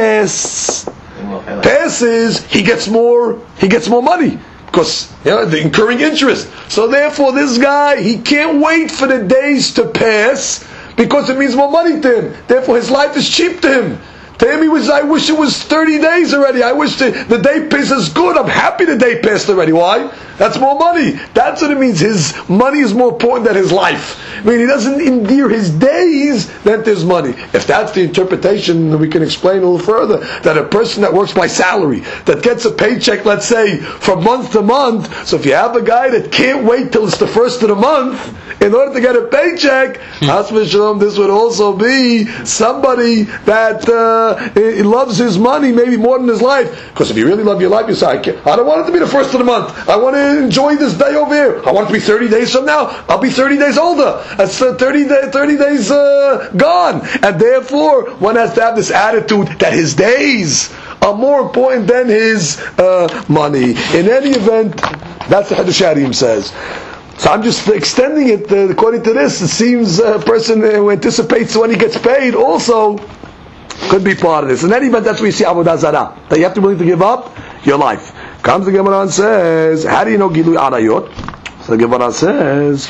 passes, he gets more money because they're incurring interest. So therefore, this guy, he can't wait for the days to pass because it means more money to him. Therefore, his life is cheap to him. To him, I wish it was 30 days already. I wish the day passes good. I'm happy the day passed already. Why? That's more money. That's what it means. His money is more important than his life. I mean, he doesn't endear his days than his money. If that's the interpretation, we can explain a little further that a person that works by salary, that gets a paycheck, let's say, from month to month. So if you have a guy that can't wait till it's the first of the month in order to get a paycheck, this would also be somebody that he loves his money maybe more than his life. Because if you really love your life, you say, I don't want it to be the first of the month. I want to enjoy this day over here. I want it to be 30 days from now. I'll be 30 days older. That's 30 days gone. And therefore, one has to have this attitude that his days are more important than his money. In any event, that's what Hidushei Harim says. So I'm just extending it according to this. It seems a person who anticipates when he gets paid also could be part of this. In any event, that's where you see avodah zarah, that you have to be willing to give up your life. Comes the Gemara and says, how do you know Gilui Arayot? So the Gemara says,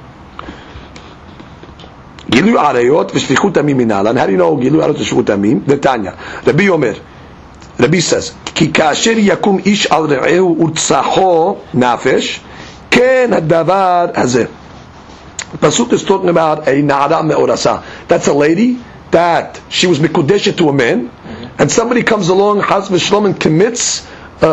Gilui Arayot v'shfichut amim minalan. How do you know Gilui Arayot v'shfichut amim? The Tanya. Rabbi Omer. Rabbi says, Ki kasher yakum ish al re'ehu urtsaho nafesh ken hadavar hazeh. The pasuk is talking about a na'ara me'orasa. That's a lady that she was mikudeshet to a man, and somebody comes along, Chas v'shlom, and commits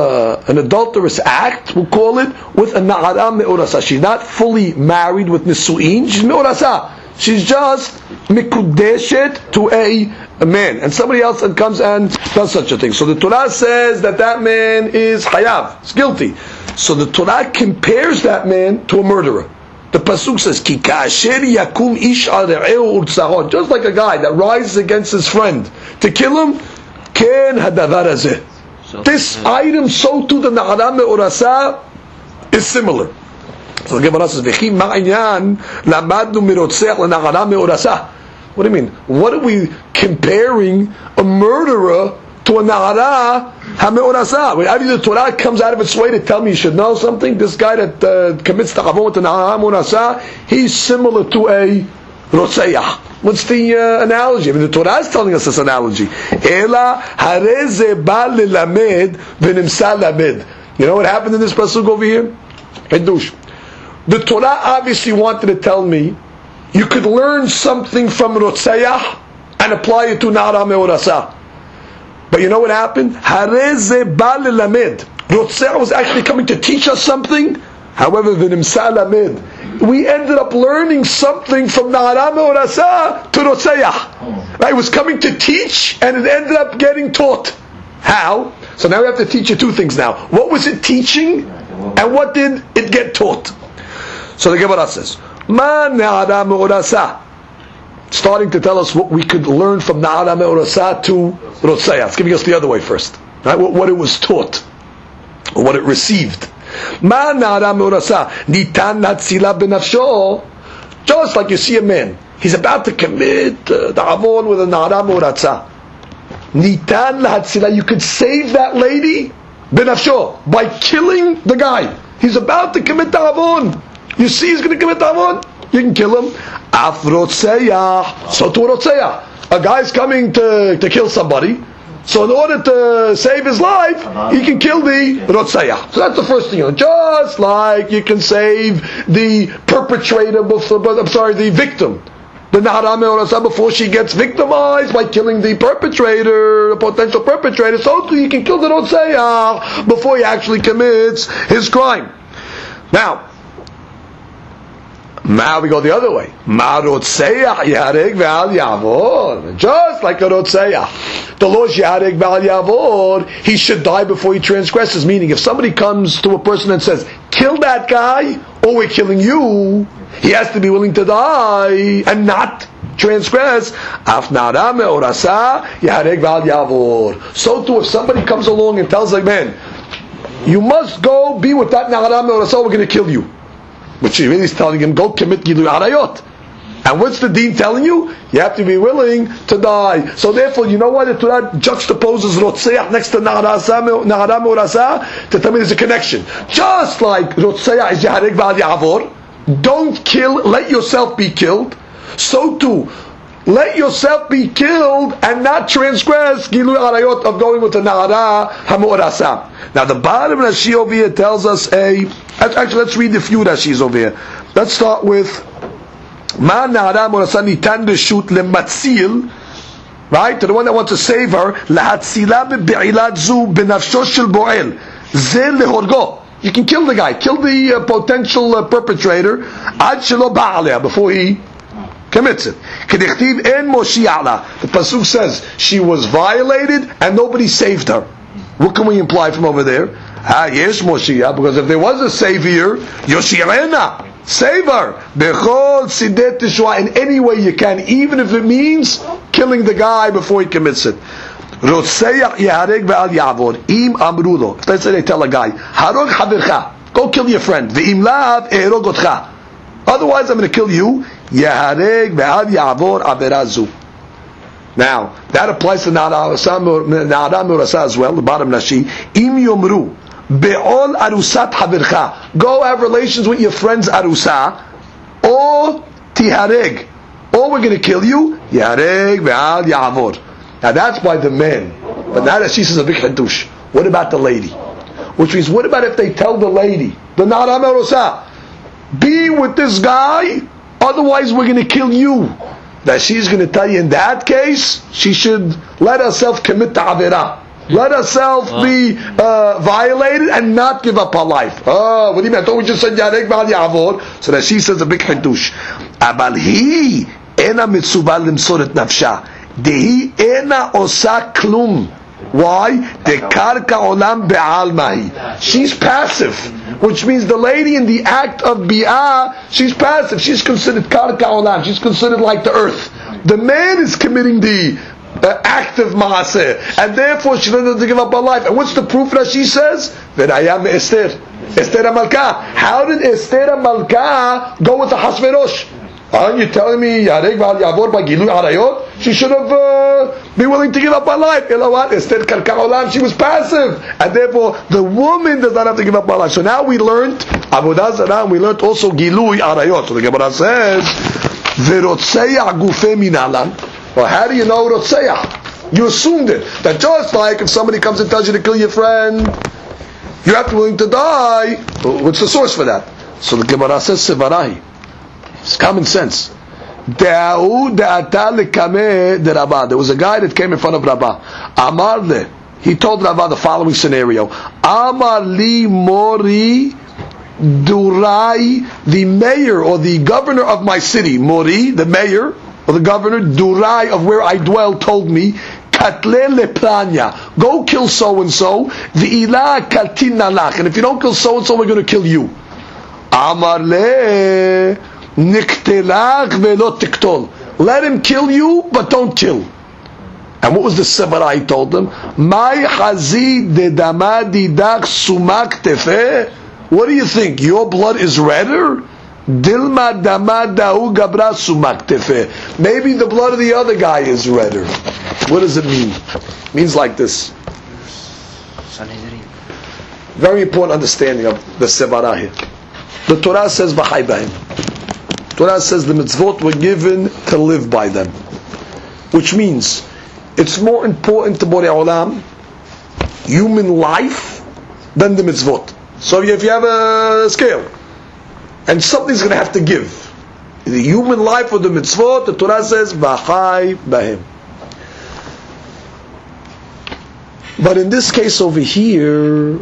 an adulterous act, we'll call it, with a na'ara me'orasa. She's not fully married with nisu'in, she's me'orasa. She's just mikudeshet to a man, and somebody else comes and does such a thing. So the Torah says that man is hayav, is guilty. So the Torah compares that man to a murderer. The pasuk says, "Ki kasher yakum ish al re'ehu urtsaho," just like a guy that rises against his friend to kill him. Ken hadavar hazeh. This item, so too the na'ara me'orasa, is similar. So the Gemara says, "V'chi ma'inyan lamadnu mirotzeach lena'ara me'orasa." What do you mean? What are we comparing a murderer to a na'ara ha'me'orasa? Either the Torah comes out of its way to tell me you should know something. This guy that commits ta'avon with a na'ara ha'me'orasa, he's similar to a rotzeach. What's the analogy? I mean, the Torah is telling us this analogy. Ela hareze ba lelamed v'nimsa lamed. You know what happened in this pasuk over here? Hidush. The Torah obviously wanted to tell me you could learn something from rotzeach and apply it to na'ara me'orasa. But you know what happened? Hareze ba lelamed. Rotzeach was actually coming to teach us something. However, v'nimsa lamed, we ended up learning something from na'ara me'orasa to rotzeach. Right? It was coming to teach, and it ended up getting taught. How? So now we have to teach you two things now. What was it teaching, and what did it get taught? So the Gemara says, Ma na'ara me'orasa, starting to tell us what we could learn from na'ara me'orasa to rotzeach. It's giving us the other way first. Right? What it was taught, or what it received. Ma na'ara me'orasa nitan latzila benafsho. Just like you see a man, he's about to commit ta'avon with a na'ara me'orasa. Nitan latzila, you could save that lady benafsho by killing the guy. He's about to commit ta'avon. You see he's going to commit ta'avon, you can kill him. Af rotzeach, so to rotzeach. a guy's coming to kill somebody, so in order to save his life, he can kill the Rotsayah. So that's the first thing. Just like you can save the perpetrator, the victim, the Nahara Me'orasa, before she gets victimized by killing the perpetrator, the potential perpetrator, so too you can kill the Rotsayah before he actually commits his crime. Now we go the other way. Just like a Rotsayah. The law is Yareg Val Yavor. He should die before he transgresses. Meaning, if somebody comes to a person and says, kill that guy, or we're killing you, he has to be willing to die and not transgress. So too, if somebody comes along and tells like, man, you must go be with that Nahara Me'orasa, we're going to kill you. Which he really is telling him, go commit Gilui Arayot. And what's the deen telling you? You have to be willing to die. So therefore, you know why the Torah juxtaposes Rotzeach next to Nahara Me'orasa? To tell me there's a connection. Just like Rotzeach is Yahareg Val Ya'avor, don't kill, let yourself be killed. So too, let yourself be killed and not transgress Gilui Arayot of going with the Nahara HaMe'orasa. Now the bottom Rashi over here tells us actually let's read the few Rashis over here. Let's start with Ma Nahara Me'orasa nitan reshut lematzil, right? To the one that wants to save her, lahatzila be'ilat zu benafsho shel bo'el ze lehorgo. You can kill the guy, kill the potential perpetrator ad shelo ba'aleh, before he commits it. Kedichtiv en moshi ala. The pasuk says she was violated and nobody saved her. What can we imply from over there? Yes, Moshiach, because if there was a savior, Yoshirena, save her. Bechol sidet teshua, in any way you can, even if it means killing the guy before he commits it. Rotseyach yahareg ve'al ya'avor. Im amrulo. If they say, they tell a guy, harog havircha, go kill your friend. Ve'im lav e'erog otcha. Otherwise, I'm going to kill you. Yahareg ve'al ya'avor averazu. Now, that applies to Nahara Me'orasa as well, the bottom Nashi. Im yomru be'ol arusat havircha. Go have relations with your friend's arusa, or tihareg, or we're going to kill you. Yahareg ve'al ya'avor. Now that's by the men. But now that she says a big hadush. What about the lady? Which means, what about if they tell the lady, the Nahara Me'orasa, be with this guy, otherwise we're going to kill you. That she's going to tell you in that case, she should let herself commit the Avirah. Let herself be violated and not give up her life. Oh, what do you mean? I thought we just said Yareg Val Ya'avor. So that she says a big hadush. Abal hi ena mitzubah limsor et nafsha. Dehi ena osa klum. Why? De karka olam be'almahi. She's passive, which means the lady in the act of bi'ah, she's passive. She's considered karka olam. She's considered like the earth. The man is committing the active maaseh, and therefore she doesn't have to give up her life. And what's the proof that she says? V'nayam Esther. Esther HaMalkah. How did Esther HaMalkah go with the Hashverosh? Aren't you telling me Yareg Val Ya'avor by Gilui Arayot? She should have been willing to give up her life. You know what? Esther Karka Olam, she was passive, and therefore the woman does not have to give up her life. So now we learned Avodah Zarah, and we learned also Gilui Arayot. So the Gemara says, V'rotzeyah gufei minalan. Well, how do you know Rotzeyah? You assumed it. That just like if somebody comes and tells you to kill your friend, you have to be willing to die. What's the source for that? So the Gemara says Sevarahi. It's common sense. There was a guy that came in front of Rabbah. Amar le. He told Rabbah the following scenario. Amar li mori durai, the mayor or the governor of my city. Mori, the mayor or the governor, durai of where I dwell, told me, katle lepranya, go kill so and so. V'ila kaltina lach, and if you don't kill so and so, we're going to kill you. Amar le. Niktelach velo tiktol. Let him kill you, but don't kill. And what was the sevara he told them? My hazi de damadi dak sumak tefe. What do you think? Your blood is redder? Dilma damadahu gabra sumak tefe. Maybe the blood of the other guy is redder. What does it mean? It means like this. Very important understanding of the sevara here. The Torah says v'chai b'hem. Torah says the mitzvot were given to live by them. which means it's more important to Borei Olam, human life, than the mitzvot. So if you have a scale, and something's going to have to give, the human life or the mitzvot, the Torah says, V'achai b'hem. But in this case over here,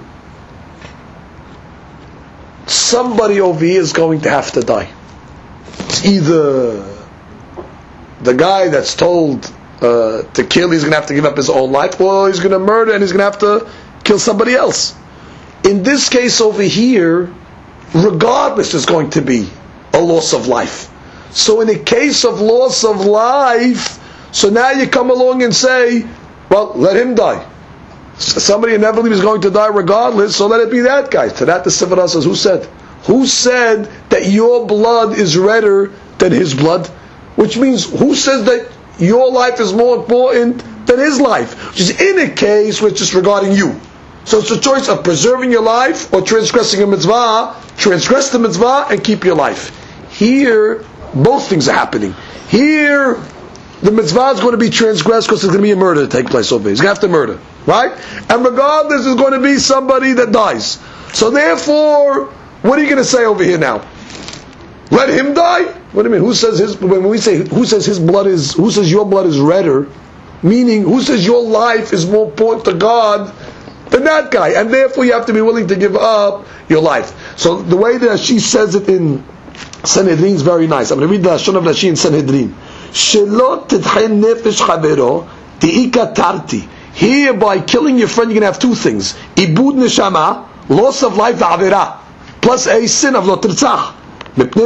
somebody over here is going to have to die. It's either the guy that's told to kill, he's going to have to give up his own life, or he's going to murder and he's going to have to kill somebody else. In this case over here, regardless, there's going to be a loss of life. So in a case of loss of life, so now you come along and say, well, let him die. Somebody inevitably is going to die regardless, so let it be that guy. To that the Sifra says, who said? Who said that your blood is redder than his blood? Which means, who says that your life is more important than his life? Which is in a case which is regarding you. So it's a choice of preserving your life or transgressing a mitzvah. Transgress the mitzvah and keep your life. Here, both things are happening. Here, the mitzvah is going to be transgressed because there's going to be a murder to take place over here. He's going to have to murder. Right? And regardless, there's going to be somebody that dies. So therefore, what are you going to say over here now? Let him die? What do you mean? Who says his? When we say who says his blood is? Who says your blood is redder? Meaning, who says your life is more important to God than that guy? And therefore, you have to be willing to give up your life. So the way that she says it in Sanhedrin is very nice. I'm going to read the Lashon of Rashi in Sanhedrin. Shelo tidchei nefesh chavero ti'ika tarti. Here, by killing your friend, you're going to have two things: ibud neshama, loss of life, v'avera, plus a sin of lo tirtzach. But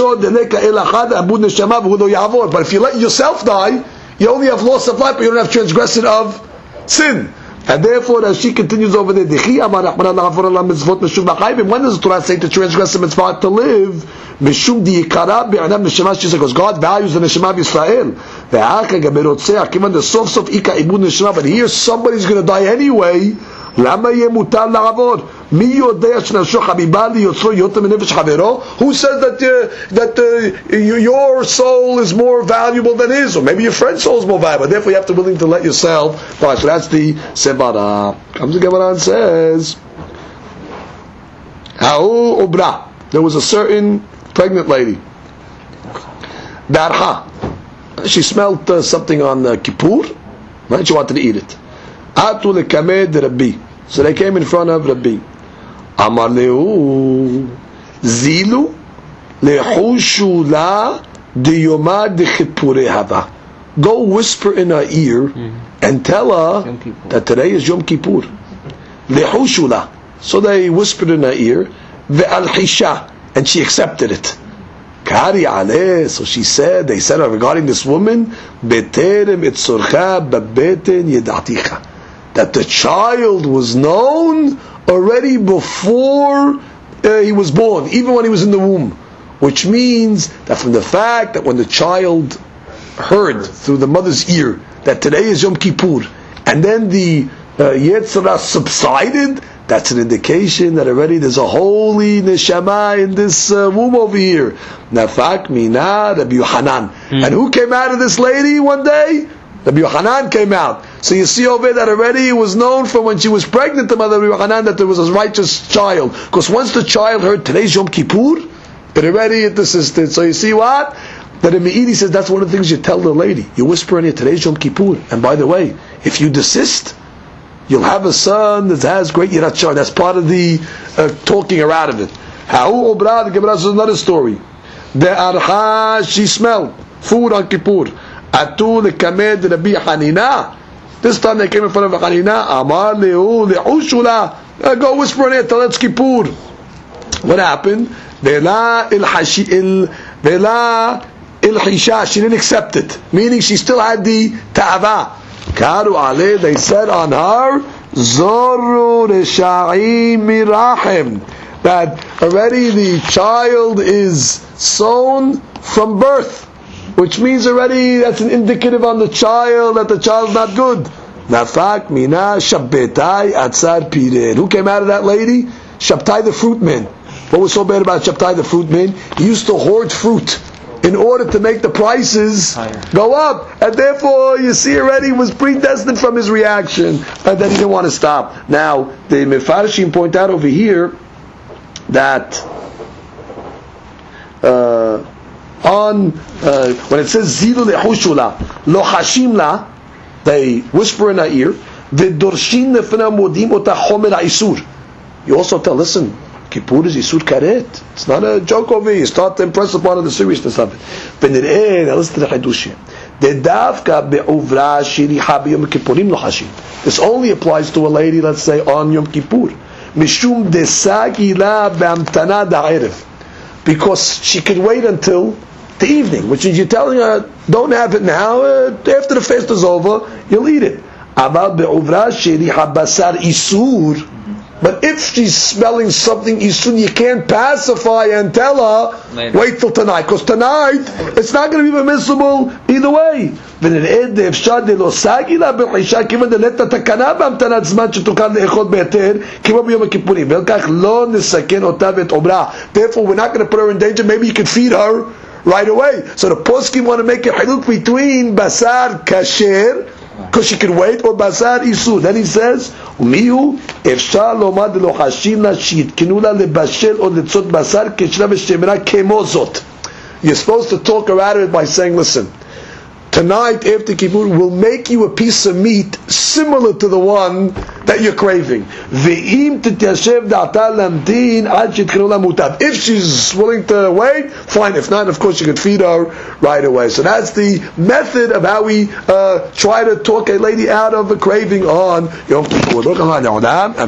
if you let yourself die, you only have loss of life, but you don't have transgression of sin. And therefore, as she continues over there, when does the Torah say to transgress the mitzvah to live? Because God values the neshama of Yisrael. But here somebody's going to die anyway. Who says that your soul is more valuable than his, or maybe your friend's soul is more valuable? Therefore, you have to be willing to let yourself die. So that's the Sevara. Comes the Gemara and says, Ha'u ubra. There was a certain pregnant lady. Darha. She smelled something on Kippur, right? She wanted to eat it. Atu lekamed Rabbi. So they came in front of Rabbi. Amar lehu zilu lehushu la diyoma dechipure hava. Go whisper in her ear and tell her that today is Yom Kippur. Lehushu la. So they whispered in her ear. Ve'alhisha. And she accepted it. Kari aleh. So she said, they said regarding this woman, beterem etzorcha babeten yedaticha. That the child was known already before he was born, even when he was in the womb. Which means that from the fact that when the child heard through the mother's ear that today is Yom Kippur, and then the Yetzirah subsided, that's an indication that already there's a holy neshama in this womb over here. Nafak mina Rabbi Yohanan. And who came out of this lady one day? Rabbi Yohanan came out. So you see over there that already it was known from when she was pregnant, the mother of Rabbi Yohanan, that there was a righteous child. Because once the child heard today's Yom Kippur, it already desisted. So you see what? That in Me'idi says that's one of the things you tell the lady. You whisper in here, today's Yom Kippur. And by the way, if you desist, you'll have a son that has great Yirat Shar. That's part of the talking her out of it. Ha'u obra, the Gemara says another story. The arha, she smelled food on Kippur. Atu lekamed Rabbi Hanina. This time they came in front of Hanina. Amar lehu le'ushula. Go whisper in here, tell it's Kippur. What happened? Vela ilhisha. She didn't accept it. Meaning she still had the ta'ava. Karu ale, they said on her, Zoru resha'i mirachem, that already the child is sown from birth, which means already that's an indicative on the child that the child's not good. Nafak mina shabbetai atzar piren. Who came out of that lady? Shabtai the fruit man. What was so bad about Shabtai the fruit man? He used to hoard fruit. in order to make the prices go up. And therefore, you see already was predestined from his reaction, and that he didn't want to stop. Now, the Mefarshim point out over here that when it says Zilu lehushula lo hashim la, they whisper in her ear, v'dorshin lefna modim ota chomer ha'isur. You also tell, listen, Kippur is Isur Karet. It's not a joke over here. You start to impress upon the seriousness of it. Now listen to the Hadushim. This only applies to a lady, let's say, on Yom Kippur. Mishum desagila b'amtana da'erev. Because she could wait until the evening, which is you're telling her, don't have it now, after the fast is over, you'll eat it. Amal be'uvra shiriha basar Isur. But if she's smelling something Isun, you can't pacify and tell her, wait till tonight, because tonight it's not going to be permissible either way. Therefore, we're not going to put her in danger. Maybe you can feed her right away. So the poskim want to make a haluk between basar kasher, because she can wait, or basar isu. Then he says, "Umihu efshar lomad lo hashimna shitkinula lebashel or letzot basar keshra v'shemera kemozot." You're supposed to talk her out of it by saying, "Listen, tonight after Kippur, we'll make you a piece of meat similar to the one that you're craving. If she's willing to wait, fine. If not, of course, you can feed her right away." So that's the method of how we try to talk a lady out of a craving on Yom Kippur.